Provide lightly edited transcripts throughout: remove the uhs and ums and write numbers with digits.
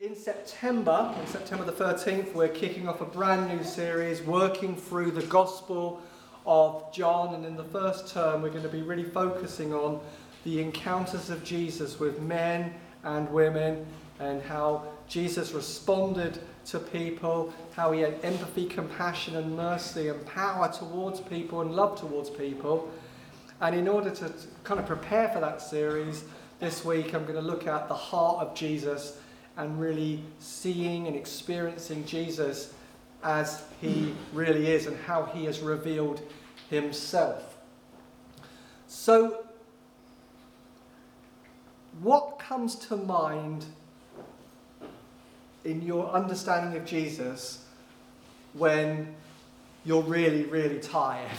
In September the 13th, we're kicking off a brand new series working through the Gospel of John. And in the first term, we're going to be really focusing on the encounters of Jesus with men and women and how Jesus responded to people, how he had empathy, compassion and mercy and power towards people and love towards people. And in order to kind of prepare for that series, this week I'm going to look at the heart of Jesus and really seeing and experiencing Jesus as he really is and how he has revealed himself. So, what comes to mind in your understanding of Jesus when you're really, really tired?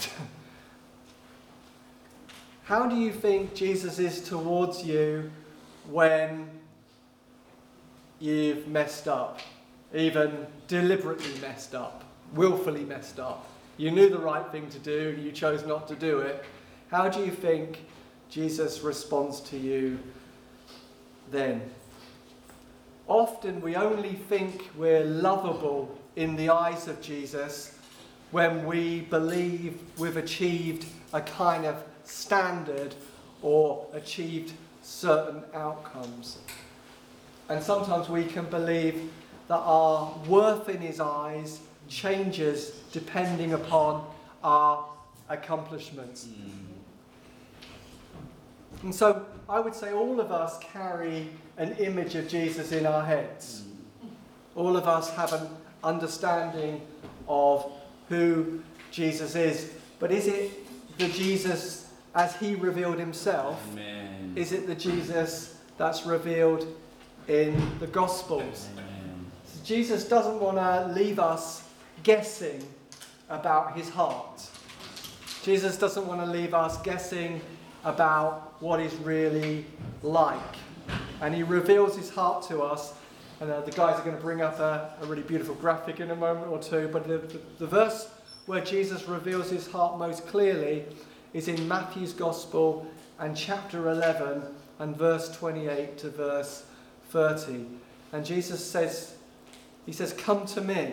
How do you think Jesus is towards you when you've messed up, even deliberately messed up, willfully messed up? You knew the right thing to do, you chose not to do it. How do you think Jesus responds to you then? Often we only think we're lovable in the eyes of Jesus when we believe we've achieved a kind of standard or achieved certain outcomes. And sometimes we can believe that our worth in his eyes changes depending upon our accomplishments. And so I would say all of us carry an image of Jesus in our heads. All of us have an understanding of who Jesus is. But is it the Jesus as he revealed himself? Amen. Is it the Jesus that's revealed in the Gospels? So Jesus doesn't want to leave us guessing about his heart. Jesus doesn't want to leave us guessing about what he's really like. And he reveals his heart to us. And the guys are going to bring up a really beautiful graphic in a moment or two. But the verse where Jesus reveals his heart most clearly is in Matthew's Gospel and chapter 11 and verse 28 to verse 30. And Jesus says, he says, "Come to me,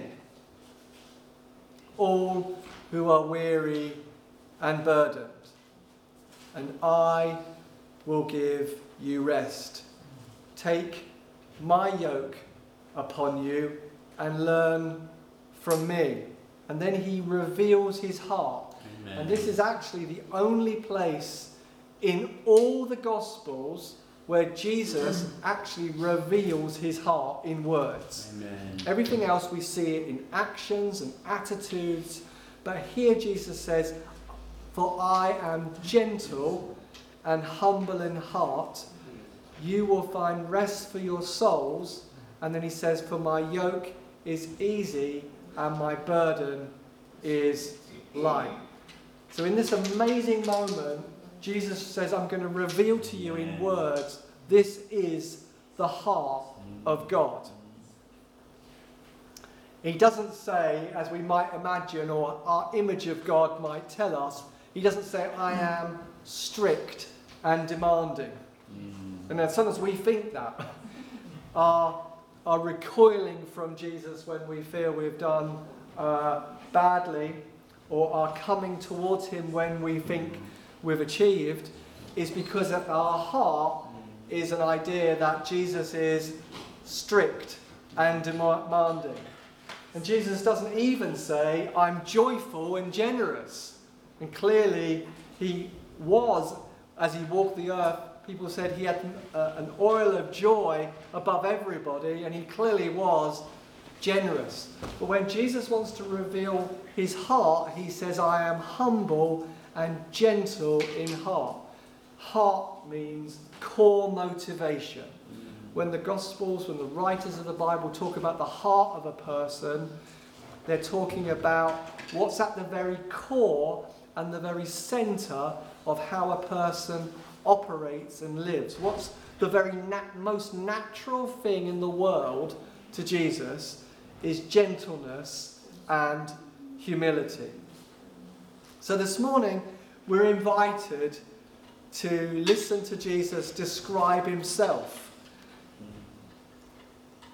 all who are weary and burdened, and I will give you rest. Take my yoke upon you and learn from me." And then he reveals his heart. Amen. And this is actually the only place in all the Gospels where Jesus actually reveals his heart in words. Amen. Everything else we see it in actions and attitudes. But here Jesus says, "For I am gentle and humble in heart. You will find rest for your souls." And then he says, "For my yoke is easy and my burden is light." So in this amazing moment, Jesus says, "I'm going to reveal to you in words, this is the heart of God." He doesn't say, as we might imagine, or our image of God might tell us, he doesn't say, "I am strict and demanding." And then sometimes we think that. Are recoiling from Jesus when we feel we've done badly, or are coming towards him when we think we've achieved, is because at our heart is an idea that Jesus is strict and demanding. And Jesus doesn't even say, "I'm joyful and generous." And clearly he was, as he walked the earth, people said he had an oil of joy above everybody, and he clearly was generous. But when Jesus wants to reveal his heart, he says, "I am humble and gentle in heart." Heart means core motivation. When the Gospels, when the writers of the Bible talk about the heart of a person, they're talking about what's at the very core and the very centre of how a person operates and lives. What's the very most natural thing in the world to Jesus is gentleness and humility. So this morning we're invited to listen to Jesus describe himself.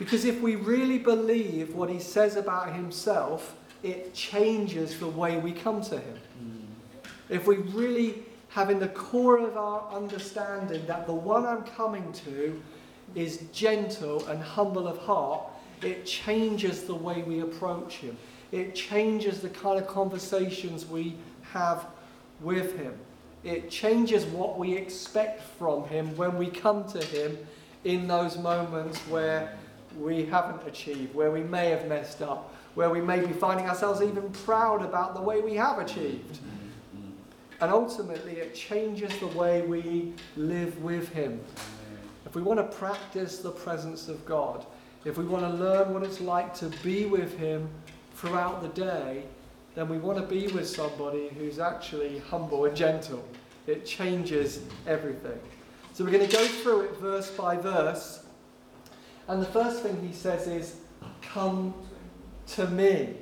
Because if we really believe what he says about himself, it changes the way we come to him. If we really have in the core of our understanding that the one I'm coming to is gentle and humble of heart, it changes the way we approach him. It changes the kind of conversations we have with him. It changes what we expect from him when we come to him in those moments where we haven't achieved, where we may have messed up, where we may be finding ourselves even proud about the way we have achieved. And ultimately, it changes the way we live with him. If we want to practice the presence of God, if we want to learn what it's like to be with him throughout the day, then we want to be with somebody who's actually humble and gentle. It changes everything. So we're going to go through it verse by verse. And the first thing he says is, come to me.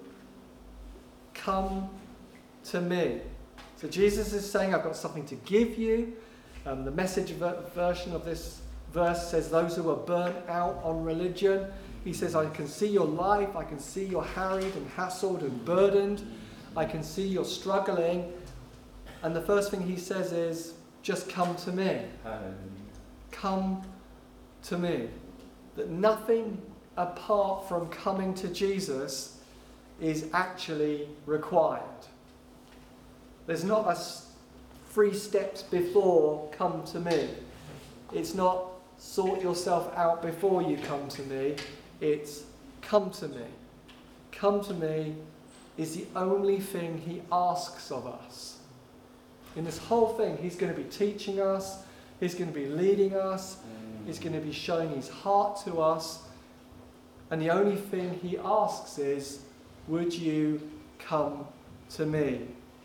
Come to me. So Jesus is saying, I've got something to give you. The Message version of this verse says, those who are burnt out on religion. He says, I can see your life. I can see you're harried and hassled and burdened. I can see you're struggling. And the first thing he says is, just come to me. Come to me. That nothing apart from coming to Jesus is actually required. There's not a 3 steps before come to me. It's not sort yourself out before you come to me. It's come to me. Come to me is the only thing he asks of us. In this whole thing, he's going to be teaching us. He's going to be leading us. He's going to be showing his heart to us. And the only thing he asks is, would you come to me?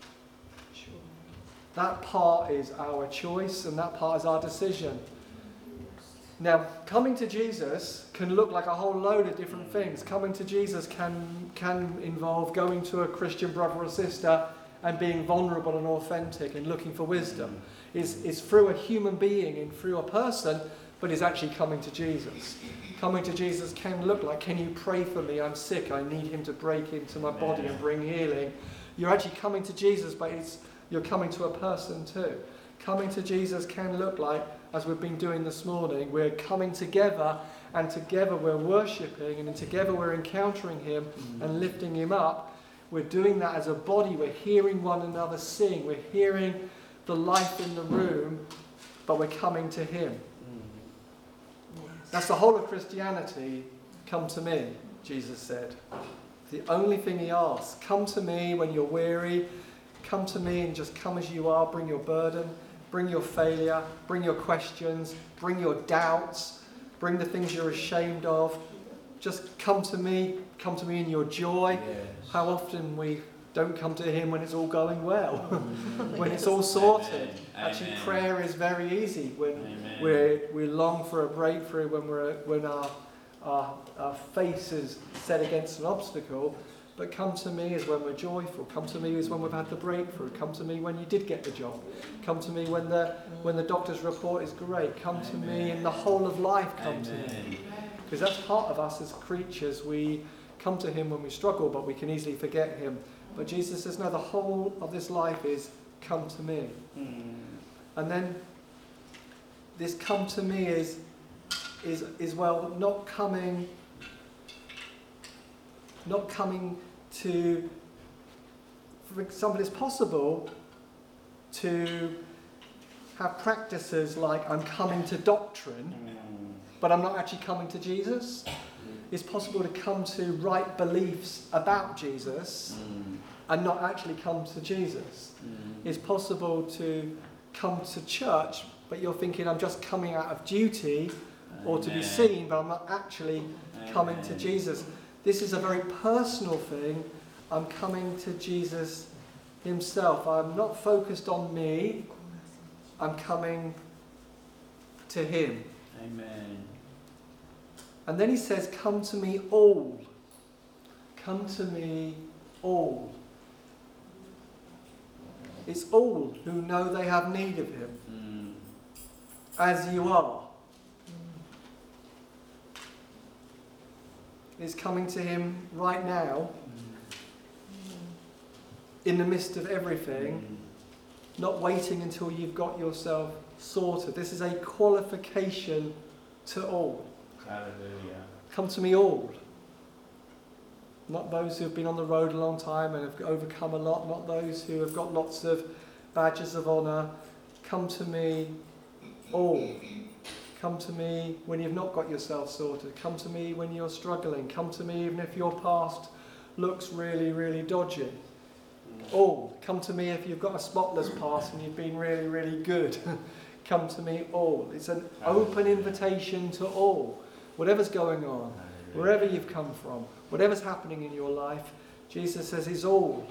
That part is our choice and that part is our decision. Now, coming to Jesus can look like a whole load of different things. Coming to Jesus can involve going to a Christian brother or sister and being vulnerable and authentic and looking for wisdom. It's through a human being and through a person, but it's actually coming to Jesus. Coming to Jesus can look like, can you pray for me? I'm sick. I need him to break into my body and bring healing. You're actually coming to Jesus, but you're coming to a person too. Coming to Jesus can look like, as we've been doing this morning, we're coming together and together we're worshipping and together we're encountering him and lifting him up. We're doing that as a body. We're hearing one another sing. We're hearing the life in the room, but we're coming to him. That's the whole of Christianity. Come to me, Jesus said. The only thing he asks, come to me when you're weary. Come to me and just come as you are. Bring your burden, bring your failure, bring your questions, bring your doubts, bring the things you're ashamed of. Just come to me in your joy. Yes. How often we don't come to him when it's all going well, when it's all sorted. Amen. Actually, Amen. Prayer is very easy when we long for a breakthrough, when our face is set against an obstacle. But come to me is when we're joyful. Come to me is when we've had the breakthrough. Come to me when you did get the job. Come to me when the doctor's report is great. Come to me in the whole of life. Come to me. Because that's part of us as creatures. We come to him when we struggle, but we can easily forget him. But Jesus says, no, the whole of this life is come to me. And then this come to me is well, not coming to, for example, it's possible to have practices like I'm coming to doctrine, but I'm not actually coming to Jesus. It's possible to come to right beliefs about Jesus and not actually come to Jesus. It's possible to come to church, but you're thinking I'm just coming out of duty or to be seen, but I'm not actually coming to Jesus. This is a very personal thing. I'm coming to Jesus himself. I'm not focused on me. I'm coming to him. Amen. And then he says, come to me all. Come to me all. It's all who know they have need of him. As you are. is coming to him right now, in the midst of everything, not waiting until you've got yourself sorted. This is a qualification to all. Hallelujah. Come to me all. Not those who have been on the road a long time and have overcome a lot, not those who have got lots of badges of honour. Come to me all. Come to me when you've not got yourself sorted. Come to me when you're struggling. Come to me even if your past looks really, really dodgy. All. Come to me if you've got a spotless past and you've been really, really good. Come to me all. It's an open invitation to all. Whatever's going on, wherever you've come from, whatever's happening in your life, Jesus says it's all.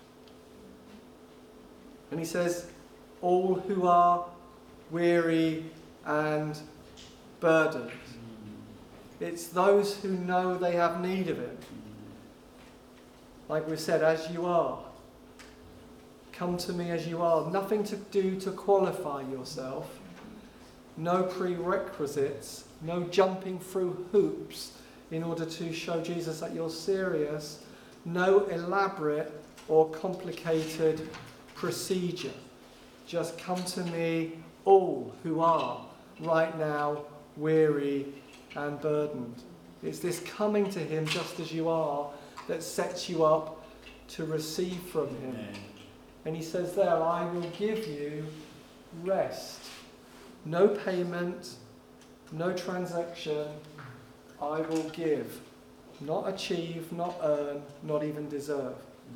And he says, all who are weary and burdened. It's those who know they have need of it. Like we said, as you are. Come to me as you are. Nothing to do to qualify yourself. No prerequisites. No jumping through hoops in order to show Jesus that you're serious. No elaborate or complicated procedure. Just come to me, all who are right now weary and burdened. It's this coming to him just as you are that sets you up to receive from him. Amen. And he says there, I will give you rest. No payment, no transaction, I will give. Not achieve, not earn, not even deserve.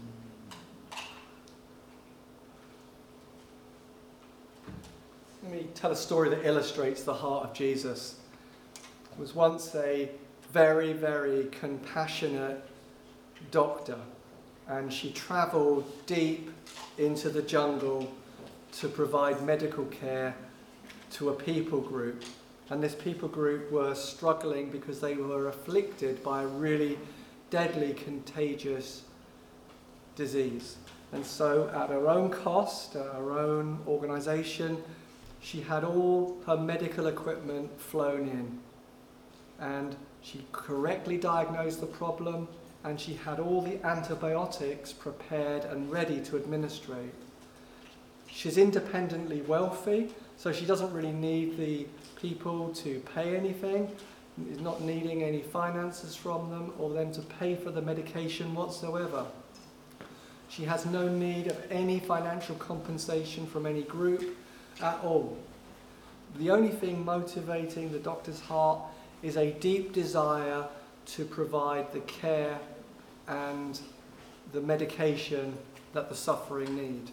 Let me tell a story that illustrates the heart of Jesus. There was once a very, very compassionate doctor, and she travelled deep into the jungle to provide medical care to a people group. And this people group were struggling because they were afflicted by a really deadly, contagious disease. And so at her own cost, at her own organisation, she had all her medical equipment flown in. And she correctly diagnosed the problem, and she had all the antibiotics prepared and ready to administrate. She's independently wealthy, so she doesn't really need the people to pay anything. Is not needing any finances from them or them to pay for the medication whatsoever. She has no need of any financial compensation from any group at all. The only thing motivating the doctor's heart is a deep desire to provide the care and the medication that the suffering need.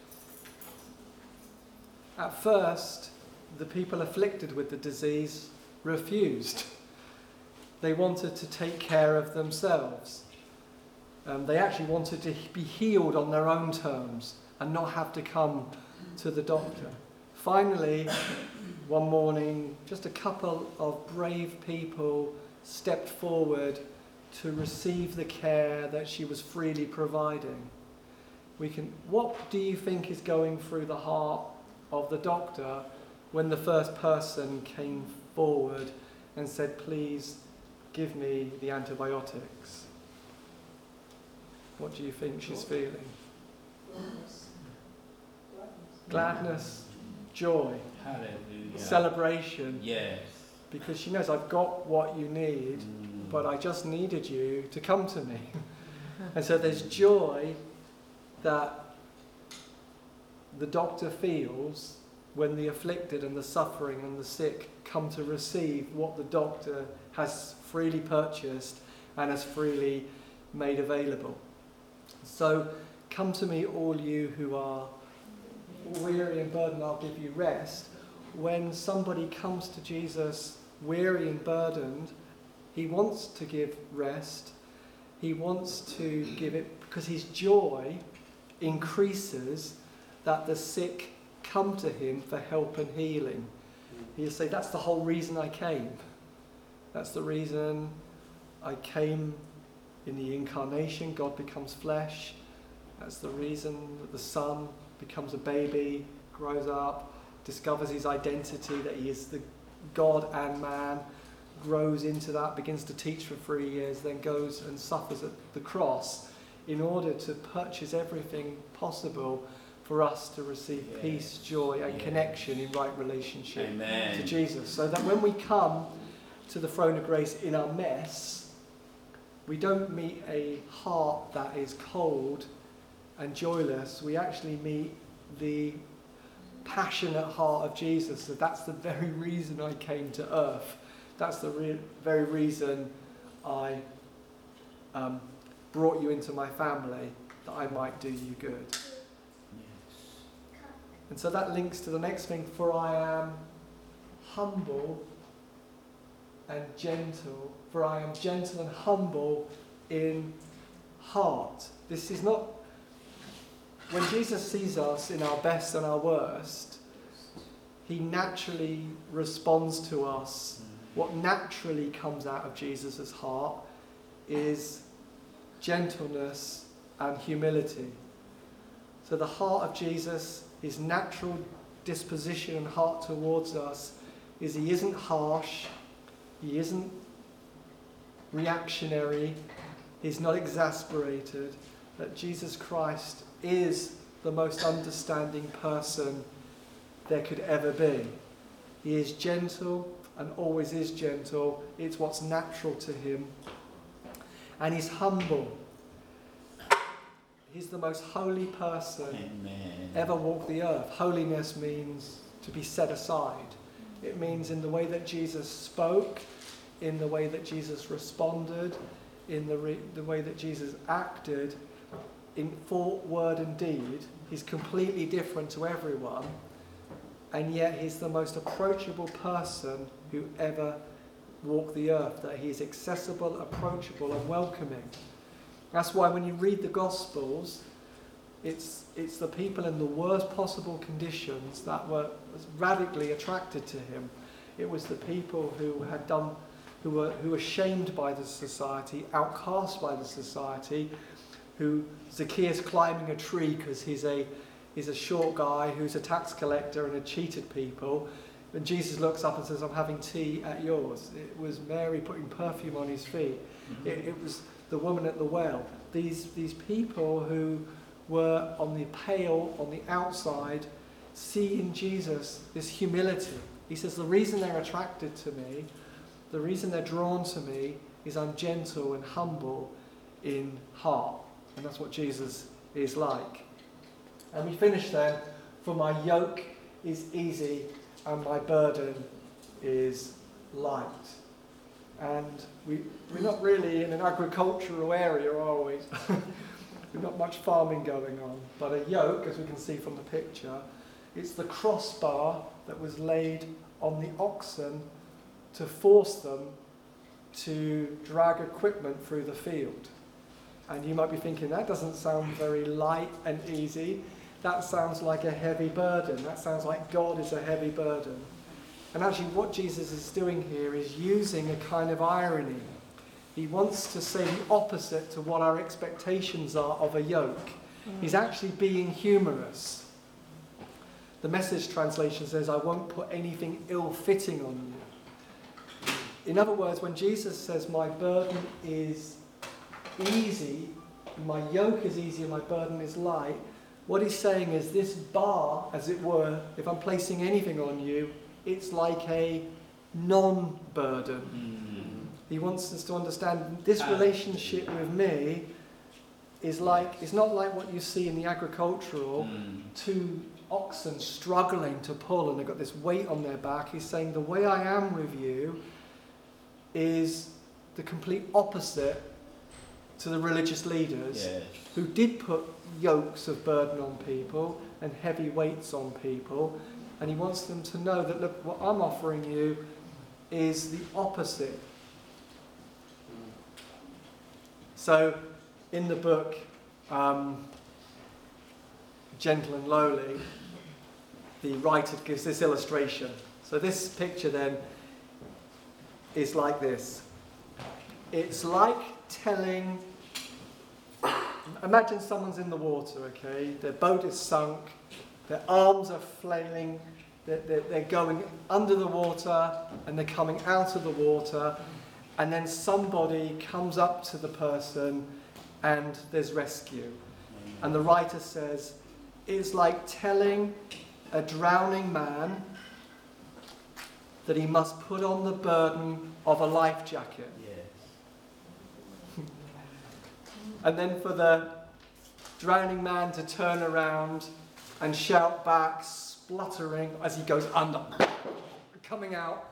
At first, the people afflicted with the disease refused. They wanted to take care of themselves. They actually wanted to be healed on their own terms and not have to come to the doctor. Finally, one morning, just a couple of brave people stepped forward to receive the care that she was freely providing. What do you think is going through the heart of the doctor when the first person came forward and said, please give me the antibiotics? What do you think she's feeling? Gladness, joy, Hallelujah. celebration. Yes. Because she knows I've got what you need, but I just needed you to come to me. And so there's joy that the doctor feels when the afflicted and the suffering and the sick come to receive what the doctor has freely purchased and has freely made available. So come to me, all you who are weary and burdened, I'll give you rest. When somebody comes to Jesus weary and burdened, he wants to give rest. He wants to give it because his joy increases that the sick come to him for help and healing. He'll say, that's the whole reason I came. That's the reason I came in the incarnation. God becomes flesh. That's the reason that the Son becomes a baby, grows up, discovers his identity, that he is the God and man. grows into that, begins to teach for 3 years, then goes and suffers at the cross in order to purchase everything possible for us to receive peace, joy and connection in right relationship to Jesus. So that when we come to the throne of grace in our mess, we don't meet a heart that is cold and joyless. We actually meet the passionate heart of Jesus. So that's the very reason I came to earth. That's the very reason I brought you into my family, that I might do you good. And so that links to the next thing, for I am humble and gentle. For I am gentle and humble in heart. This is not, when Jesus sees us in our best and our worst, he naturally responds to us. What naturally comes out of Jesus' heart is gentleness and humility. So the heart of Jesus, his natural disposition and heart towards us, is he isn't harsh, he isn't reactionary, he's not exasperated. That Jesus Christ is the most understanding person there could ever be. He is gentle and always is gentle. It's what's natural to him. And he's humble. He's the most holy person ever walked the earth. Holiness means to be set aside. It means in the way that Jesus spoke, in the way that Jesus responded, in the way that Jesus acted, in thought, word and deed, he's completely different to everyone. And yet he's the most approachable person who ever walked the earth. That he's accessible, approachable and welcoming. That's why when you read the Gospels, it's the people in the worst possible conditions that were radically attracted to him. It was the people who were shamed by the society, outcast by the society, who Zacchaeus climbing a tree because he's a short guy who's a tax collector and had cheated people. And Jesus looks up and says, I'm having tea at yours. It was Mary putting perfume on his feet. It was the woman at the well. These people who were on the pale, on the outside, see in Jesus this humility. He says, the reason they're attracted to me, the reason they're drawn to me, is I'm gentle and humble in heart. And that's what Jesus is like. And we finish then, for my yoke is easy and my burden is light. And we're not really in an agricultural area, are we? We've not much farming going on. But a yoke, as we can see from the picture, it's the crossbar that was laid on the oxen to force them to drag equipment through the field. And you might be thinking, that doesn't sound very light and easy. That sounds like a heavy burden. That sounds like God is a heavy burden. And actually what Jesus is doing here is using a kind of irony. He wants to say the opposite to what our expectations are of a yoke. He's actually being humorous. The Message translation says, I won't put anything ill-fitting on you. In other words, when Jesus says, my burden is easy, my yoke is easy and my burden is light, what he's saying is this bar, as it were, if I'm placing anything on you, it's like a non-burden. He wants us to understand this relationship with me is like, it's not like what you see in the agricultural, two oxen struggling to pull and they've got this weight on their back. He's saying the way I am with you is the complete opposite to the religious leaders who did put yokes of burden on people and heavy weights on people. And he wants them to know that, look, what I'm offering you is the opposite. So, in the book, Gentle and Lowly, the writer gives this illustration. So this picture then is like this. It's like telling, imagine someone's in the water, okay? Their boat is sunk, their arms are flailing They're going under the water and they're coming out of the water, and then somebody comes up to the person and there's rescue. And the writer says, it's like telling a drowning man that he must put on the burden of a life jacket. Yes. And then for the drowning man to turn around and shout back, spluttering as he goes under, coming out,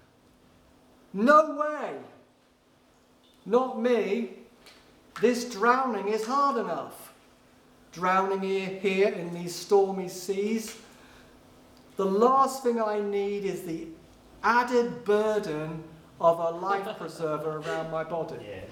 "No way! Not me. This drowning is hard enough. Drowning here in these stormy seas. The last thing I need is the added burden of a life preserver around my body." Yes.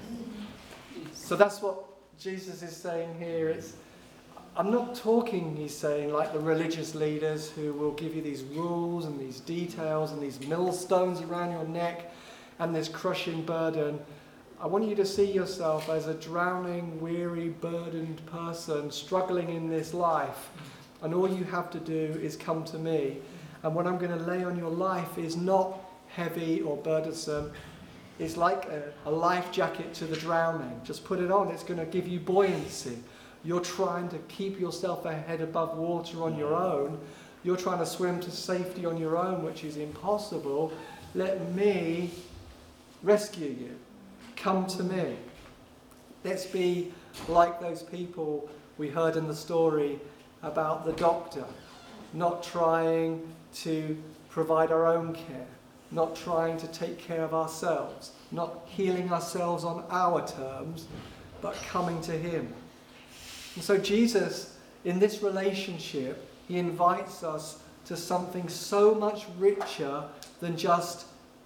So that's what Jesus is saying here. I'm not talking, he's saying, like the religious leaders who will give you these rules and these details and these millstones around your neck and this crushing burden. I want you to see yourself as a drowning, weary, burdened person struggling in this life. And all you have to do is come to me. And what I'm going to lay on your life is not heavy or burdensome. It's like a life jacket to the drowning. Just put it on. It's going to give you buoyancy. You're trying to keep yourself a head above water on your own. You're trying to swim to safety on your own, which is impossible. Let me rescue you. Come to me. Let's be like those people we heard in the story about the doctor, not trying to provide our own care, not trying to take care of ourselves, not healing ourselves on our terms, but coming to him. And so Jesus, in this relationship, he invites us to something so much richer than just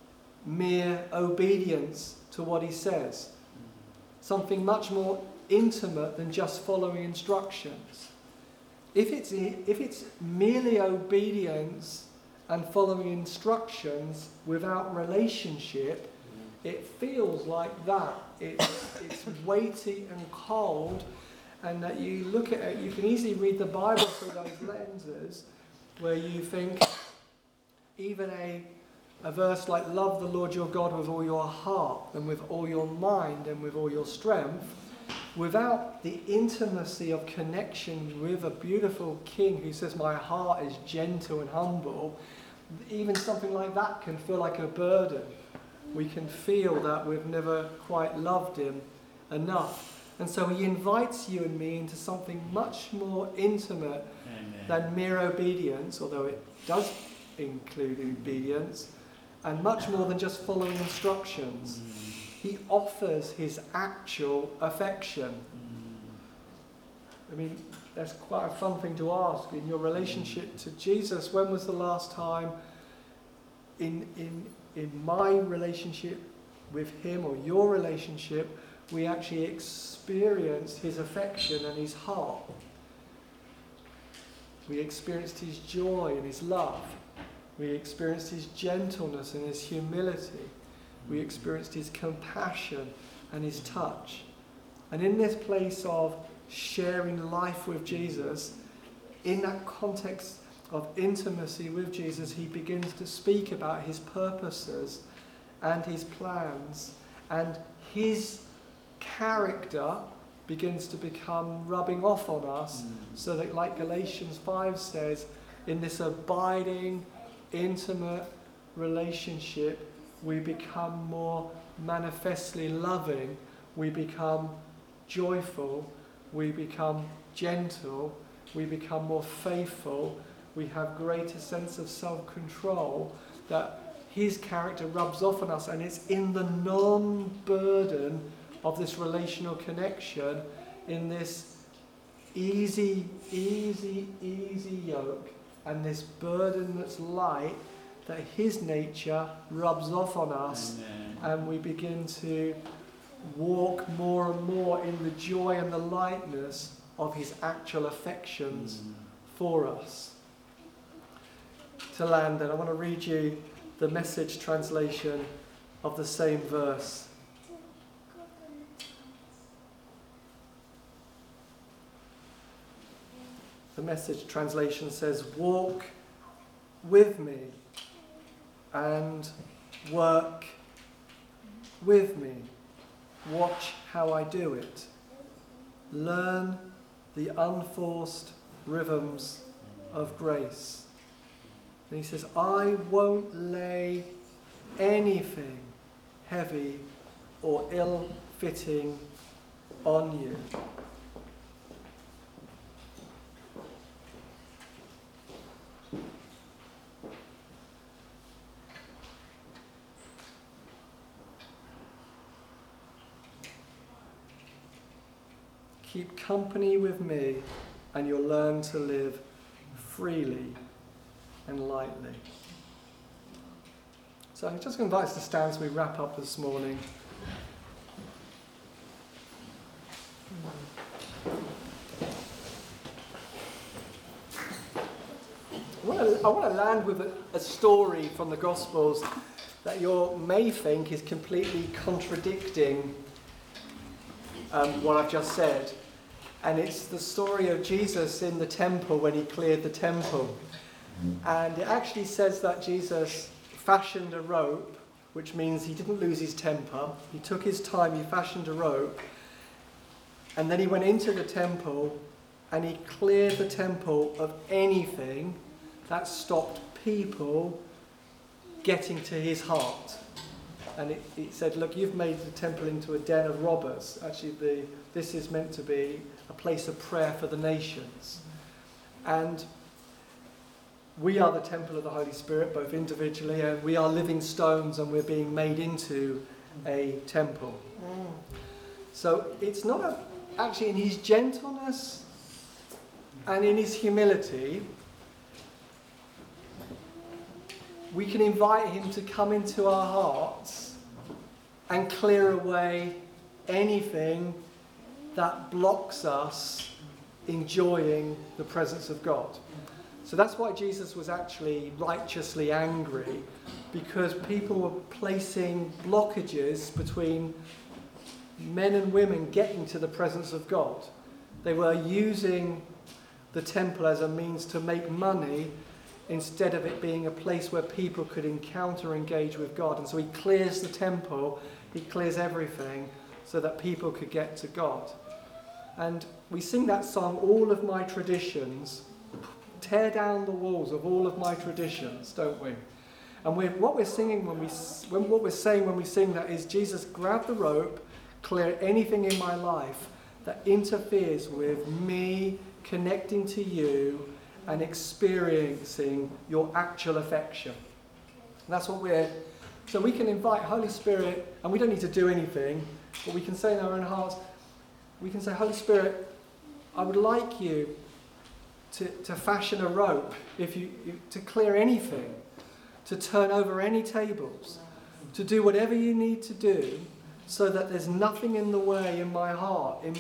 mere obedience to what he says. Something much more intimate than just following instructions. If it's merely obedience and following instructions without relationship, it feels like that. It's weighty and cold, and that you look at it, you can easily read the Bible through those lenses, where you think even a verse like love the Lord your God with all your heart and with all your mind and with all your strength, without the intimacy of connection with a beautiful King who says my heart is gentle and humble, even something like that can feel like a burden. We can feel that we've never quite loved him enough. And so he invites you and me into something much more intimate than mere obedience, although it does include obedience, and much more than just following instructions. He offers his actual affection. I mean, that's quite a fun thing to ask in your relationship to Jesus. When was the last time in my relationship with him, or your relationship, we actually experienced his affection and his heart? We experienced his joy and his love. We experienced his gentleness and his humility. We experienced his compassion and his touch. And in this place of sharing life with Jesus, in that context of intimacy with Jesus, he begins to speak about his purposes and his plans, and his character begins to become rubbing off on us, so that, like Galatians 5 says, in this abiding, intimate relationship, we become more manifestly loving, we become joyful, we become gentle, we become more faithful, we have greater sense of self-control, that his character rubs off on us, and it's in the non-burden of this relational connection, in this easy yoke, and this burden that's light, that his nature rubs off on us. Amen. And we begin to walk more and more in the joy and the lightness of his actual affections for us. To land, then, I want to read you the Message translation of the same verse. The Message translation says, walk with me and work with me. Watch how I do it. Learn the unforced rhythms of grace. And he says, I won't lay anything heavy or ill-fitting on you. Keep company with me and you'll learn to live freely and lightly. So I'm just going to invite us to stand as we wrap up this morning. I want to land with a story from the Gospels that you may think is completely contradicting what I've just said. And it's the story of Jesus in the temple when he cleared the temple. And it actually says that Jesus fashioned a rope, which means he didn't lose his temper. He took his time, he fashioned a rope, and then he went into the temple and he cleared the temple of anything that stopped people getting to his heart. And it said, look, you've made the temple into a den of robbers. Actually, this is meant to be a place of prayer for the nations. And we are the temple of the Holy Spirit, both individually, and we are living stones, and we're being made into a temple. So it's not actually in his gentleness and in his humility, we can invite him to come into our hearts and clear away anything that blocks us enjoying the presence of God. So that's why Jesus was actually righteously angry, because people were placing blockages between men and women getting to the presence of God. They were using the temple as a means to make money instead of it being a place where people could encounter and engage with God. And so he clears the temple, he clears everything so that people could get to God. And we sing that song, All of My Traditions, tear down the walls of all of my traditions, don't we? And what we're saying when we sing that is, Jesus, grab the rope, clear anything in my life that interferes with me connecting to you and experiencing your actual affection. And that's what so we can invite Holy Spirit, and we don't need to do anything, but we can say in our own hearts, we can say, Holy Spirit, I would like you to fashion a rope, to clear anything, to turn over any tables, to do whatever you need to do, so that there's nothing in the way in my heart, in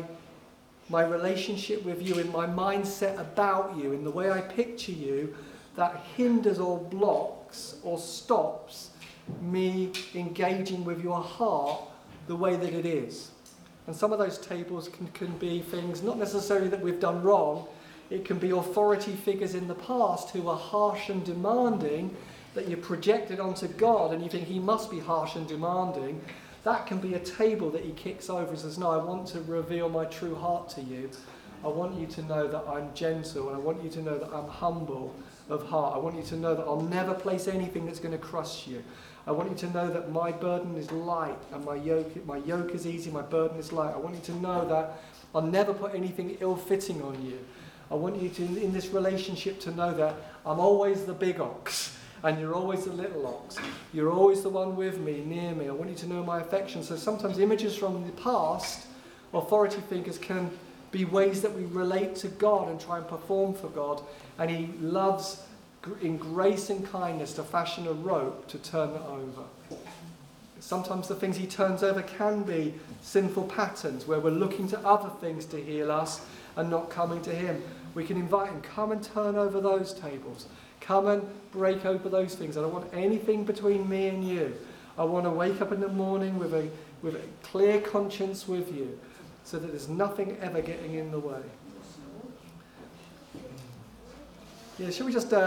my relationship with you, in my mindset about you, in the way I picture you, that hinders or blocks or stops me engaging with your heart the way that it is. And some of those tables can be things not necessarily that we've done wrong. It can be authority figures in the past who are harsh and demanding that you projected onto God, and you think he must be harsh and demanding. That can be a table that he kicks over and says, no, I want to reveal my true heart to you. I want you to know that I'm gentle, and I want you to know that I'm humble of heart. I want you to know that I'll never place anything that's going to crush you. I want you to know that my burden is light and my yoke is easy, my burden is light. I want you to know that I'll never put anything ill-fitting on you. I want you to, in this relationship, to know that I'm always the big ox and you're always the little ox. You're always the one with me, near me. I want you to know my affection. So sometimes images from the past, authority figures, can be ways that we relate to God and try and perform for God. And he loves, in grace and kindness, to fashion a rope to turn it over. Sometimes the things he turns over can be sinful patterns where we're looking to other things to heal us and not coming to him. We can invite him, come and turn over those tables. Come and break over those things. I don't want anything between me and you. I want to wake up in the morning with a clear conscience with you, so that there's nothing ever getting in the way. Yeah, shall we just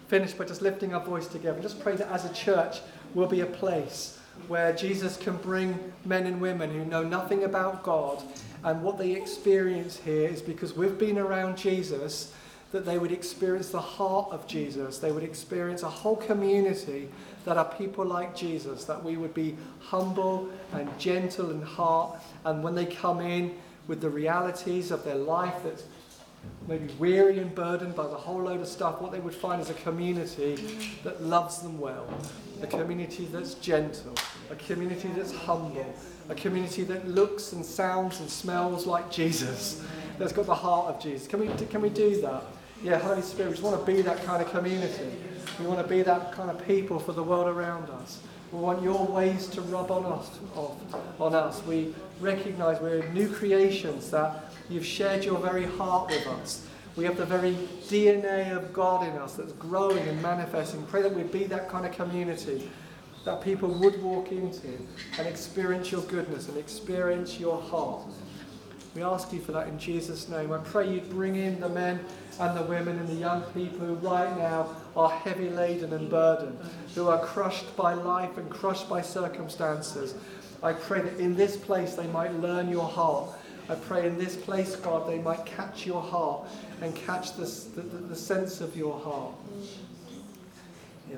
finish by just lifting our voice together. Just pray that as a church we'll be a place where Jesus can bring men and women who know nothing about God, and what they experience here is because we've been around Jesus, that they would experience the heart of Jesus. They would experience a whole community that are people like Jesus, that we would be humble and gentle in heart, and when they come in with the realities of their life that's maybe weary and burdened by the whole load of stuff, what they would find is a community that loves them well, a community that's gentle, a community that's humble, a community that looks and sounds and smells like Jesus, that's got the heart of Jesus. Can we do that? Yeah, Holy Spirit, we just want to be that kind of community. We want to be that kind of people for the world around us. We want your ways to rub on us. We recognise we're new creations, that you've shared your very heart with us. We have the very DNA of God in us that's growing and manifesting. Pray that we be that kind of community that people would walk into and experience your goodness and experience your heart. We ask you for that in Jesus' name. I pray you'd bring in the men and the women and the young people who right now are heavy laden and burdened, who are crushed by life and crushed by circumstances. I pray that in this place they might learn your heart. I pray in this place, God, they might catch your heart and catch the sense of your heart. Yeah.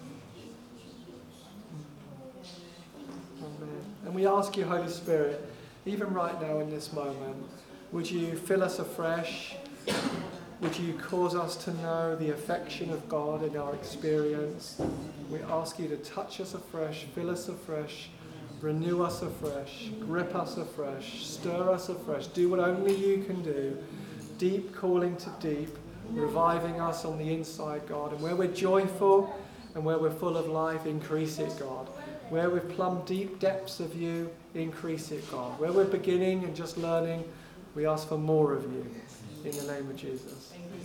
Amen. And we ask you, Holy Spirit, even right now in this moment, would you fill us afresh? Would you cause us to know the affection of God in our experience? We ask you to touch us afresh, fill us afresh, renew us afresh, grip us afresh, stir us afresh. Do what only you can do. Deep calling to deep, reviving us on the inside, God. And where we're joyful and where we're full of life, increase it, God. Where we've plumbed deep depths of you, increase it, God. Where we're beginning and just learning, we ask for more of you. In the name of Jesus.